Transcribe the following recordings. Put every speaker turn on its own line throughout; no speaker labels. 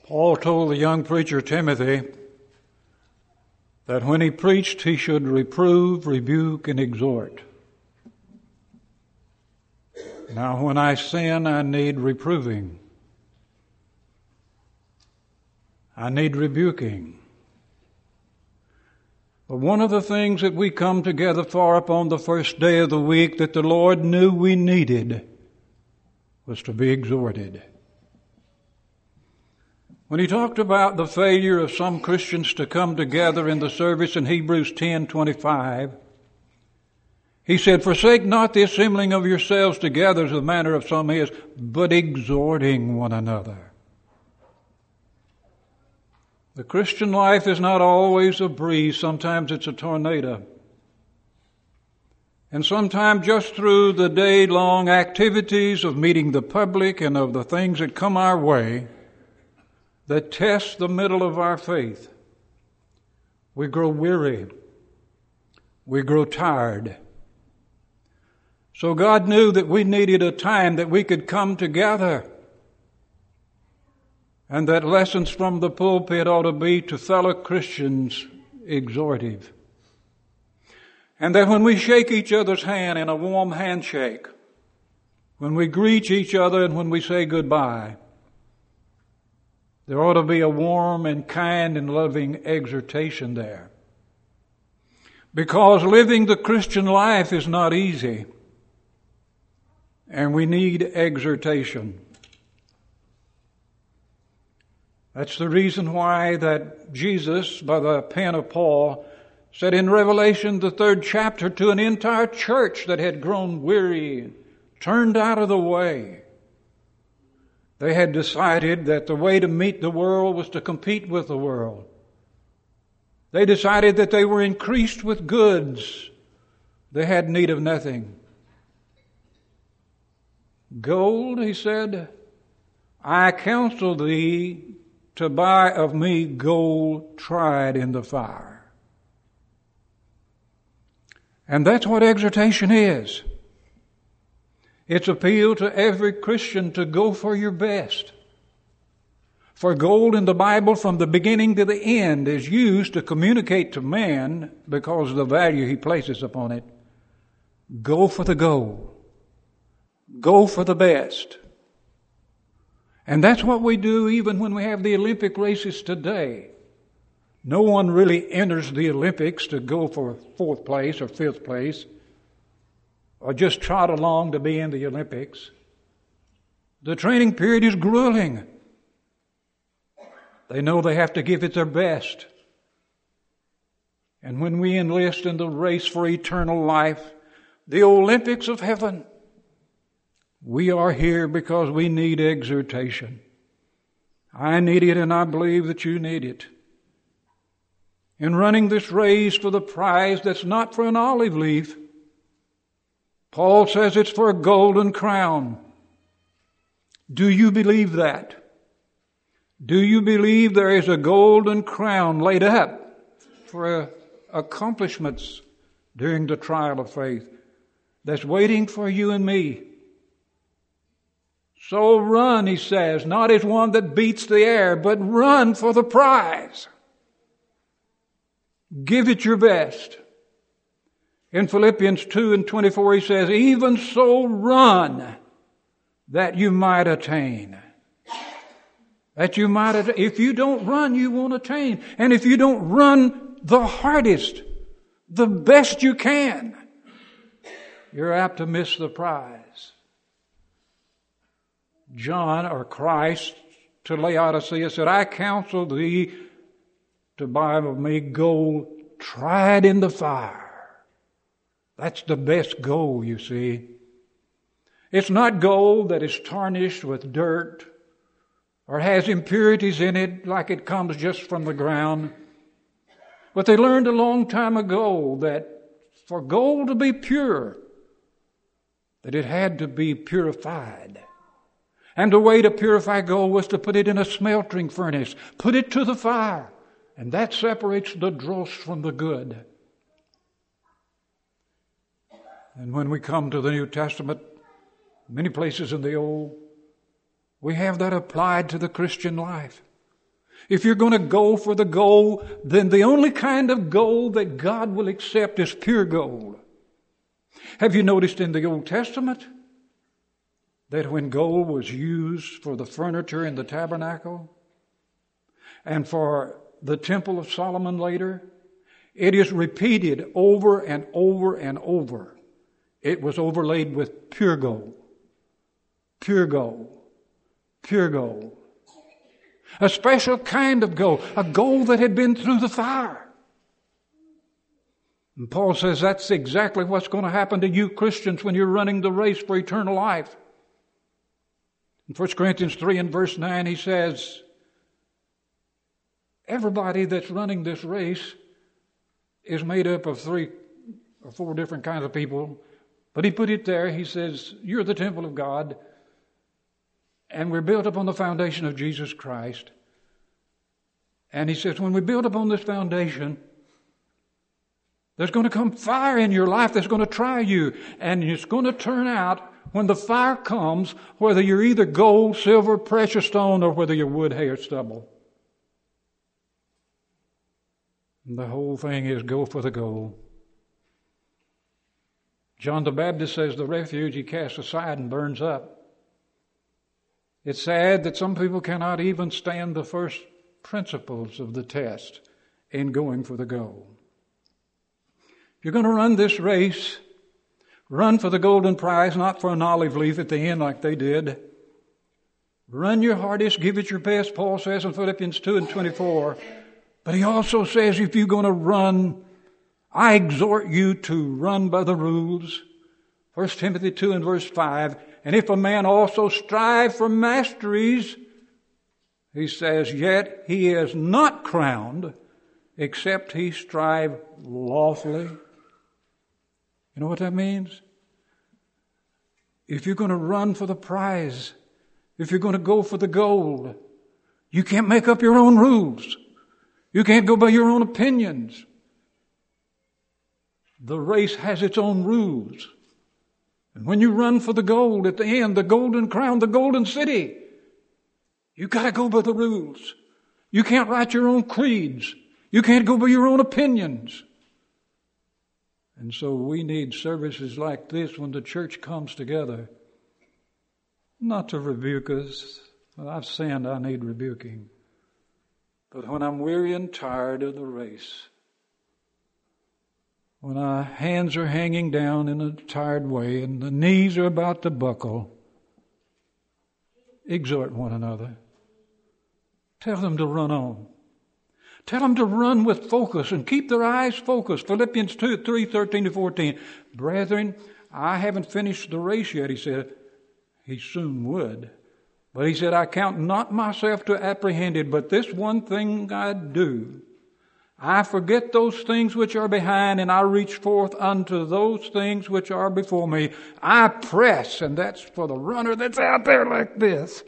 Paul told the young preacher Timothy that when he preached, he should reprove, rebuke, and exhort. Now, when I sin, I need reproving. I need rebuking. But one of the things that we come together for upon the first day of the week that the Lord knew we needed was to be exhorted. When he talked about the failure of some Christians to come together in the service in Hebrews 10:25, he said, "Forsake not the assembling of yourselves together as the manner of some is, but exhorting one another." The Christian life is not always a breeze. Sometimes it's a tornado. And sometimes just through the day-long activities of meeting the public and of the things that come our way that test the middle of our faith, we grow weary. We grow tired. So God knew that we needed a time that we could come together, and that lessons from the pulpit ought to be to fellow Christians exhortive. And that when we shake each other's hand in a warm handshake, when we greet each other and when we say goodbye, there ought to be a warm and kind and loving exhortation there. Because living the Christian life is not easy, and we need exhortation. That's the reason why that Jesus, by the pen of Paul, said in Revelation, the 3rd chapter, to an entire church that had grown weary, turned out of the way. They had decided that the way to meet the world was to compete with the world. They decided that they were increased with goods. They had need of nothing. Gold, he said, I counsel thee to buy of me gold tried in the fire. And that's what exhortation is. It's appeal to every Christian to go for your best. For gold in the Bible from the beginning to the end is used to communicate to man because of the value he places upon it. Go for the gold. Go for the best. And that's what we do even when we have the Olympic races today. No one really enters the Olympics to go for 4th place or 5th place or just trot along to be in the Olympics. The training period is grueling. They know they have to give it their best. And when we enlist in the race for eternal life, the Olympics of heaven, we are here because we need exhortation. I need it, and I believe that you need it. In running this race for the prize that's not for an olive leaf, Paul says it's for a golden crown. Do you believe that? Do you believe there is a golden crown laid up for accomplishments during the trial of faith that's waiting for you and me? So run, he says, not as one that beats the air, but run for the prize. Give it your best. In Philippians 2:24, he says, even so run that you might attain. That you might attain. If you don't run, you won't attain. And if you don't run the hardest, the best you can, you're apt to miss the prize. John, or Christ, to Laodicea said, I counsel thee to buy of me gold tried in the fire. That's the best gold, you see. It's not gold that is tarnished with dirt or has impurities in it like it comes just from the ground. But they learned a long time ago that for gold to be pure, that it had to be purified. And the way to purify gold was to put it in a smelting furnace, put it to the fire, and that separates the dross from the good. And when we come to the New Testament, many places in the Old, we have that applied to the Christian life. If you're going to go for the gold, then the only kind of gold that God will accept is pure gold. Have you noticed in the Old Testament that when gold was used for the furniture in the tabernacle and for the temple of Solomon later, it is repeated over and over and over. It was overlaid with pure gold. Pure gold. Pure gold. A special kind of gold. A gold that had been through the fire. And Paul says that's exactly what's going to happen to you Christians when you're running the race for eternal life. In 1 Corinthians 3 and verse 9 he says, everybody that's running this race is made up of 3 or 4 different kinds of people. But he put it there, he says, you're the temple of God, and we're built upon the foundation of Jesus Christ. And he says, when we build upon this foundation, there's going to come fire in your life that's going to try you. And it's going to turn out, when the fire comes, whether you're either gold, silver, precious stone, or whether you're wood, hay, or stubble. And the whole thing is go for the gold. John the Baptist says the refuge he casts aside and burns up. It's sad that some people cannot even stand the first principles of the test in going for the gold. If you're going to run this race, run for the golden prize, not for an olive leaf at the end like they did. Run your hardest, give it your best, Paul says in Philippians 2 and 24. But he also says if you're going to run, I exhort you to run by the rules. 1 Timothy 2 and verse 5. And if a man also strive for masteries, he says, yet he is not crowned, except he strive lawfully. You know what that means? If you're going to run for the prize, if you're going to go for the gold, you can't make up your own rules. You can't go by your own opinions. The race has its own rules. And when you run for the gold at the end, the golden crown, the golden city, you got to go by the rules. You can't write your own creeds. You can't go by your own opinions. And so we need services like this when the church comes together, not to rebuke us. Well, I've sinned, I need rebuking. But when I'm weary and tired of the race, when our hands are hanging down in a tired way and the knees are about to buckle, exhort one another. Tell them to run on. Tell them to run with focus and keep their eyes focused. Philippians 2, 3, 13 to 14. Brethren, I haven't finished the race yet, he said. He soon would. But he said, I count not myself to apprehended, but this one thing I do. I forget those things which are behind, and I reach forth unto those things which are before me. I press, and that's for the runner that's out there like this.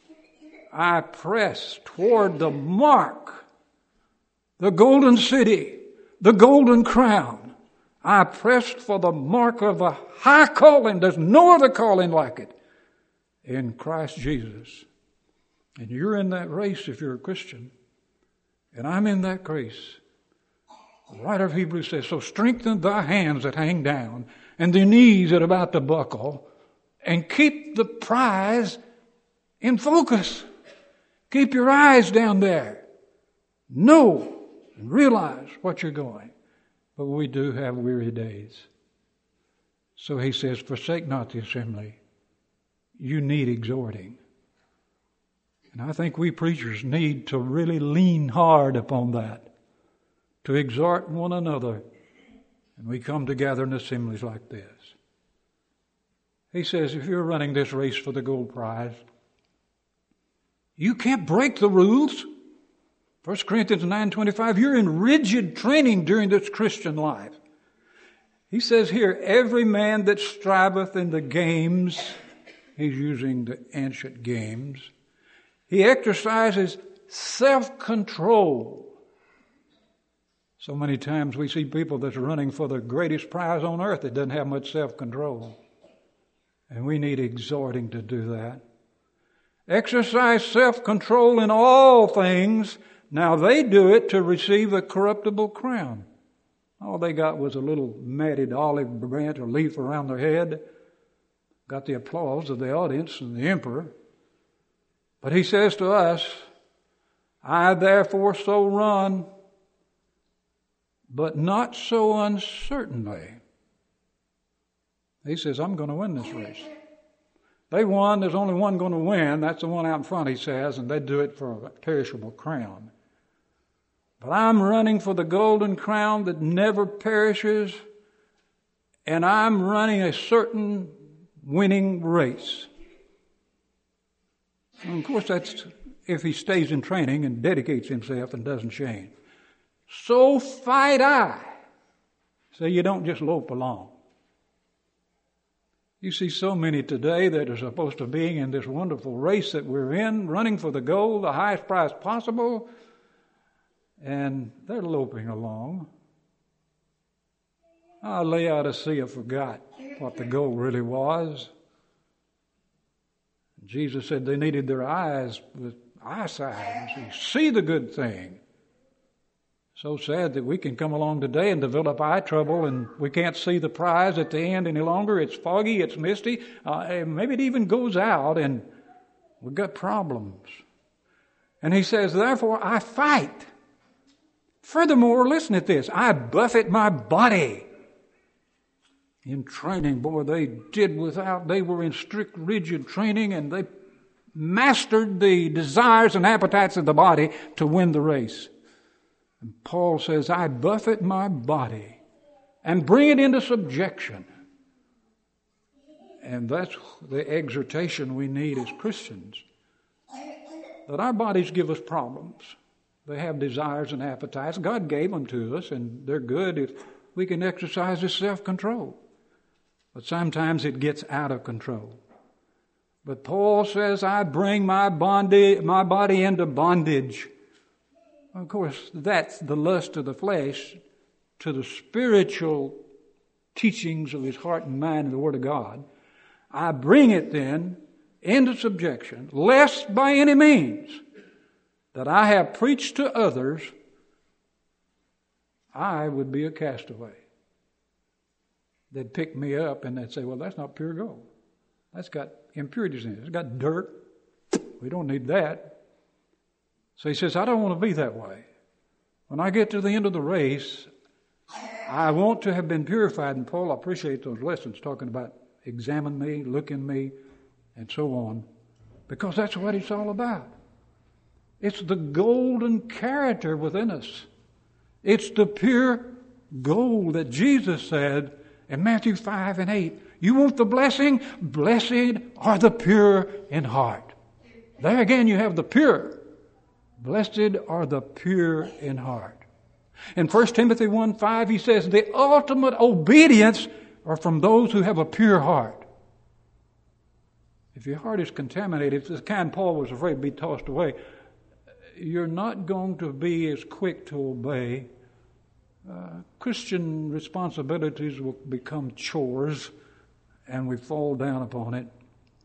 I press toward the mark, the golden city, the golden crown. I pressed for the mark of a high calling. There's no other calling like it in Christ Jesus. And you're in that race if you're a Christian. And I'm in that race. The writer of Hebrews says, so strengthen thy hands that hang down and the knees that are about to buckle, and keep the prize in focus. Keep your eyes down there. Know and realize what you're going. But we do have weary days. So he says, forsake not the assembly. You need exhorting. And I think we preachers need to really lean hard upon that, to exhort one another. And we come together in assemblies like this. He says, if you're running this race for the gold prize, you can't break the rules. 1 Corinthians 9:25, you're in rigid training during this Christian life. He says here, every man that striveth in the games, he's using the ancient games, he exercises self-control. So many times we see people that's running for the greatest prize on earth that doesn't have much self-control. And we need exhorting to do that. Exercise self-control in all things. Now they do it to receive a corruptible crown. All they got was a little matted olive branch or leaf around their head. Got the applause of the audience and the emperor. But he says to us, I therefore so run, but not so uncertainly. He says, I'm going to win this race. They won. There's only one going to win. That's the one out in front, he says, and they do it for a perishable crown. But I'm running for the golden crown that never perishes, and I'm running a certain winning race. And of course, that's if he stays in training and dedicates himself and doesn't change. So fight I. So you don't just lope along. You see so many today that are supposed to be in this wonderful race that we're in, running for the goal, the highest prize possible, and they're loping along. Laodicea forgot what the goal really was. Jesus said they needed their eyes with eyesight. See the good thing. So sad that we can come along today and develop eye trouble and we can't see the prize at the end any longer. It's foggy, it's misty. Maybe it even goes out and we've got problems. And he says, therefore I fight. Furthermore, listen at this. I buffet my body. In training, boy, they were in strict, rigid training and they mastered the desires and appetites of the body to win the race. And Paul says, I buffet my body and bring it into subjection. And that's the exhortation we need as Christians. That our bodies give us problems. They have desires and appetites. God gave them to us and they're good if we can exercise this self-control. But sometimes it gets out of control. But Paul says, I bring my body into bondage. Of course, that's the lust of the flesh to the spiritual teachings of his heart and mind and the Word of God. I bring it then into subjection, lest by any means that I have preached to others, I would be a castaway. They'd pick me up and they'd say, well, that's not pure gold. That's got impurities in it. It's got dirt. We don't need that. So he says, I don't want to be that way. When I get to the end of the race, I want to have been purified. And Paul, I appreciate those lessons talking about examine me, look in me, and so on. Because that's what it's all about. It's the golden character within us. It's the pure gold that Jesus said in Matthew 5 and 8, you want the blessing? Blessed are the pure in heart. There again you have the pure. Blessed are the pure in heart. In 1 Timothy 1:5 he says, the ultimate obedience are from those who have a pure heart. If your heart is contaminated, if the kind Paul was afraid to be tossed away, you're not going to be as quick to obey. Christian responsibilities will become chores and we fall down upon it.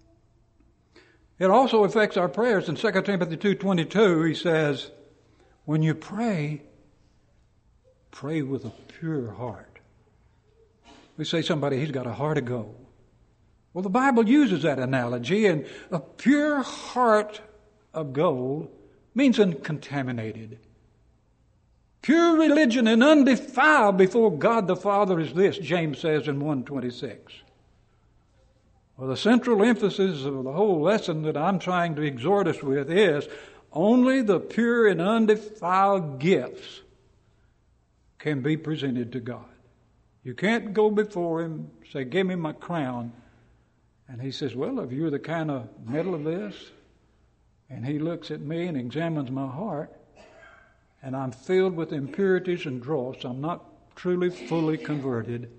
It also affects our prayers. In 2 Timothy 2:22 he says, when you pray, pray with a pure heart. We say somebody, he's got a heart of gold. Well, the Bible uses that analogy, and a pure heart of gold means uncontaminated. Pure religion and undefiled before God the Father is this, James says in 1:26. Well, the central emphasis of the whole lesson that I'm trying to exhort us with is only the pure and undefiled gifts can be presented to God. You can't go before Him, say, give me my crown. And He says, well, if you're the kind of medal of this, and He looks at me and examines my heart, and I'm filled with impurities and dross, I'm not truly, fully converted.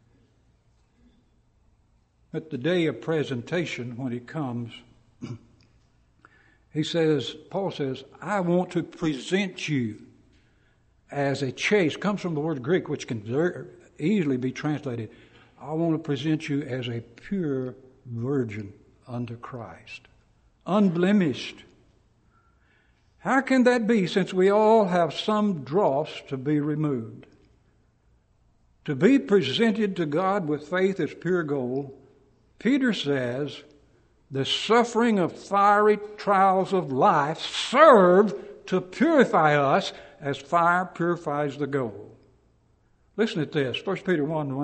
At the day of presentation, when He comes, Paul says, I want to present you as a chaste, comes from the word Greek, which can easily be translated, I want to present you as a pure virgin unto Christ. unblemished. How can that be, since we all have some dross to be removed? To be presented to God with faith as pure gold, Peter says, the suffering of fiery trials of life serve to purify us as fire purifies the gold. Listen to this, 1 Peter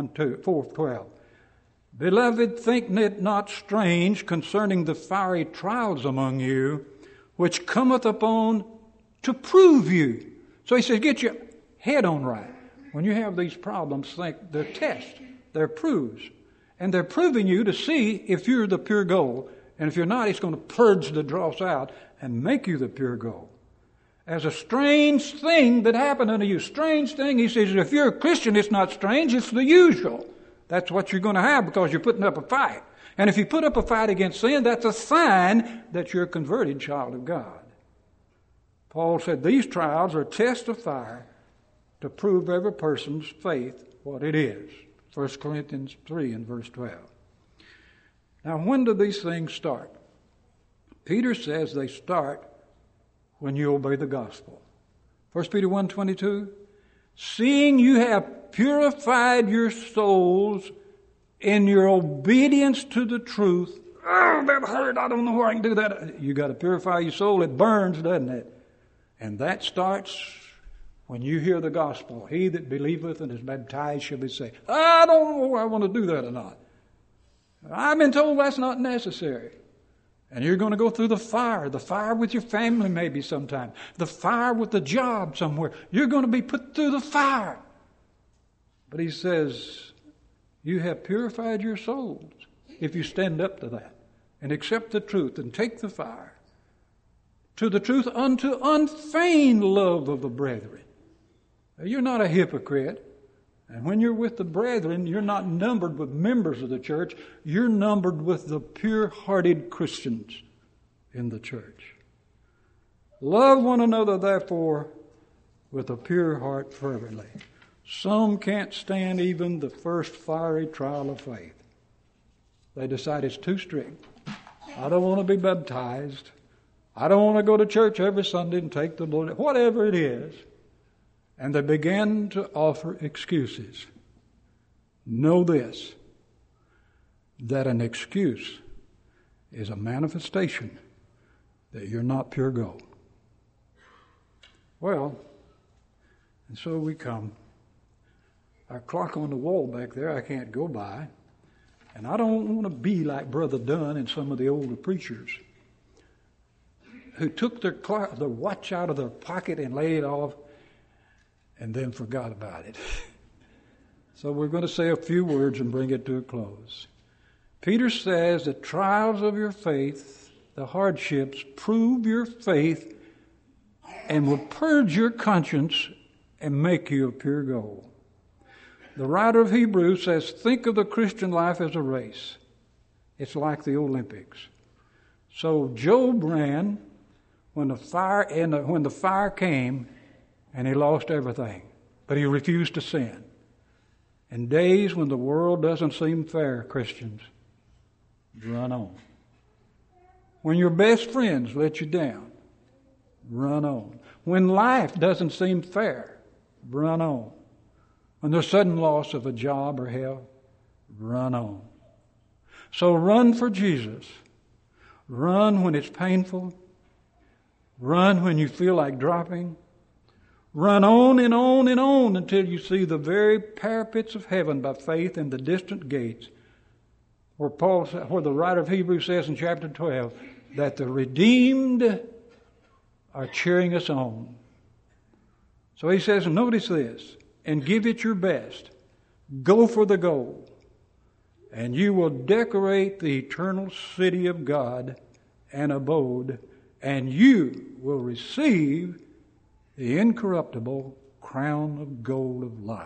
4:12. Beloved, think it not strange concerning the fiery trials among you, which cometh upon to prove you. So he says, get your head on right. When you have these problems, think they're tests, they're proofs. And they're proving you to see if you're the pure gold. And if you're not, it's going to purge the dross out and make you the pure gold. As a strange thing that happened unto you. Strange thing, he says, if you're a Christian, it's not strange, it's the usual. That's what you're going to have because you're putting up a fight. And if you put up a fight against sin, that's a sign that you're a converted child of God. Paul said these trials are tests of fire to prove every person's faith what it is. 1 Corinthians 3 and verse 12. Now, when do these things start? Peter says they start when you obey the gospel. 1 Peter 1:22, seeing you have purified your souls in your obedience to the truth. Oh, that hurt. I don't know where I can do that. You got to purify your soul. It burns, doesn't it? And that starts when you hear the gospel. He that believeth and is baptized shall be saved. I don't know whether I want to do that or not. I've been told that's not necessary. And you're going to go through the fire with your family maybe sometime, the fire with the job somewhere. You're going to be put through the fire. But he says, you have purified your souls if you stand up to that and accept the truth and take the fire to the truth unto unfeigned love of the brethren. Now, you're not a hypocrite. And when you're with the brethren, you're not numbered with members of the church. You're numbered with the pure-hearted Christians in the church. Love one another, therefore, with a pure heart fervently. Some can't stand even the first fiery trial of faith. They decide it's too strict. I don't want to be baptized. I don't want to go to church every Sunday and take the Lord. Whatever it is. And they began to offer excuses. Know this, that an excuse is a manifestation that you're not pure gold. Well, and so we come. Our clock on the wall back there I can't go by. And I don't want to be like Brother Dunn and some of the older preachers who took their watch out of their pocket and laid it off and then forgot about it. So we're going to say a few words and bring it to a close. Peter says the trials of your faith, the hardships, prove your faith and will purge your conscience and make you a pure gold. The writer of Hebrews says, think of the Christian life as a race. It's like the Olympics. So Job ran when the fire came, and he lost everything. But he refused to sin. In days when the world doesn't seem fair, Christians, run on. When your best friends let you down, run on. When life doesn't seem fair, run on. When there's sudden loss of a job or health, run on. So run for Jesus. Run when it's painful. Run when you feel like dropping. Run on and on and on until you see the very parapets of heaven by faith in the distant gates, where the writer of Hebrews says in chapter 12 that the redeemed are cheering us on. So he says, notice this, and give it your best. Go for the goal, and you will decorate the eternal city of God and abode, and you will receive the incorruptible crown of gold of life.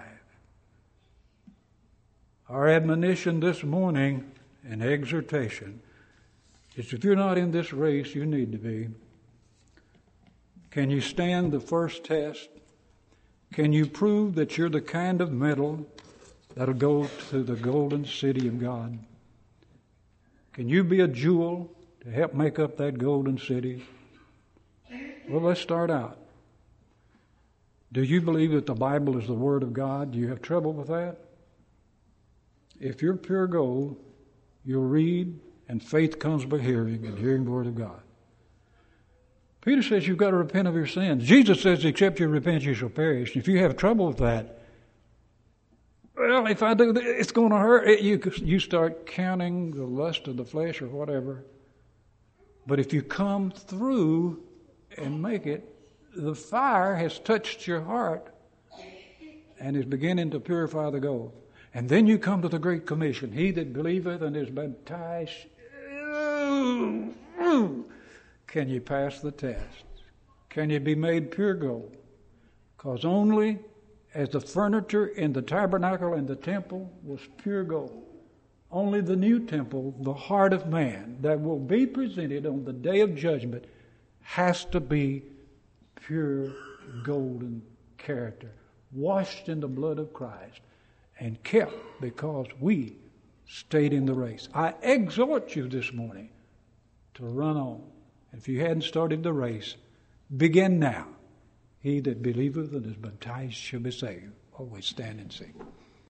Our admonition this morning and exhortation is, if you're not in this race, you need to be. Can you stand the first test? Can you prove that you're the kind of metal that'll go to the golden city of God? Can you be a jewel to help make up that golden city? Well, let's start out. Do you believe that the Bible is the Word of God? Do you have trouble with that? If you're pure gold, you'll read, and faith comes by hearing, and hearing the Word of God. Peter says you've got to repent of your sins. Jesus says, except you repent, you shall perish. If you have trouble with that, well, if I do this, it's going to hurt. You start counting the lust of the flesh or whatever. But if you come through and make it, the fire has touched your heart and is beginning to purify the gold. And then you come to the Great Commission. He that believeth and is baptized, can you pass the test? Can you be made pure gold? Because only as the furniture in the tabernacle and the temple was pure gold, only the new temple, the heart of man, that will be presented on the day of judgment has to be pure golden character, washed in the blood of Christ and kept because we stayed in the race. I exhort you this morning to run on. If you hadn't started the race, begin now. He that believeth and is baptized shall be saved. Always stand and sing.